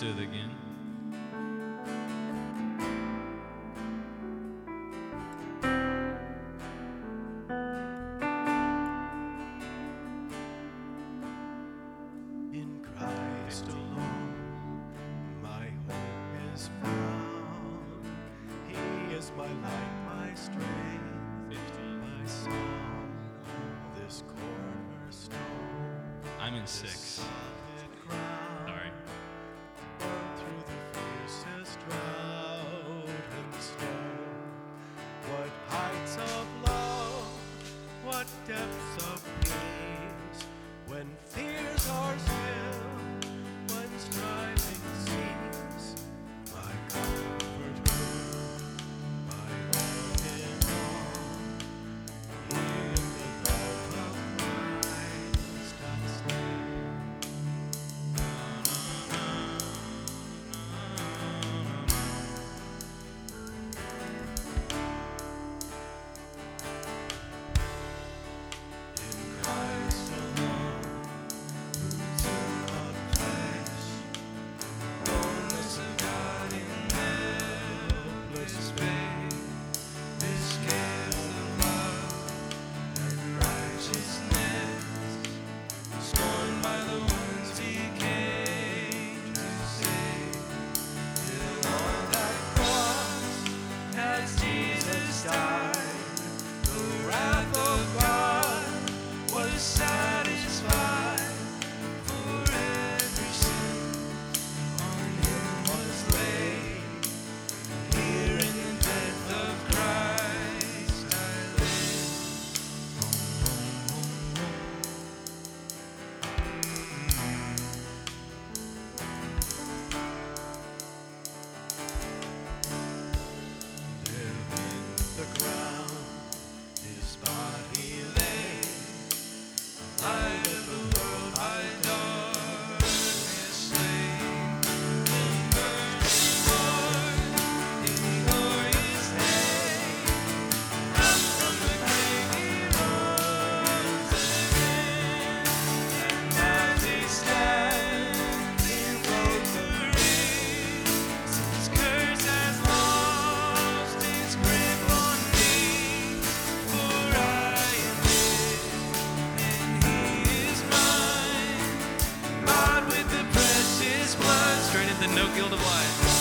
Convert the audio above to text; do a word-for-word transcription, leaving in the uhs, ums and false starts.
it again. In Christ alone, my hope is found. He is my light, my strength, my song, this cornerstone. I'm in six. Sorry. Through the fiercest drought and storm, what heights of love, what depths of peace, when fears are still, when striving cease, my comfort good, my all in all, in the love of Christ I stand. In Christ alone, who's in our place, fullness of God in helpless faith, this gift of love and righteousness, scorned by the ones He came to save. Till on that cross, as Jesus died, the wrath of God was satisfied. For every sin on Him was laid. Here in the death of Christ I live. There in the ground His body lay. Light of the world by darkness slain. In mercy, Lord, in glorious day, up from the grave He rose again. And now they stand in victory, since curse has lost its grip on me. For I am His, and He is mine, bought with the precious blood, Straight into no guilt of life.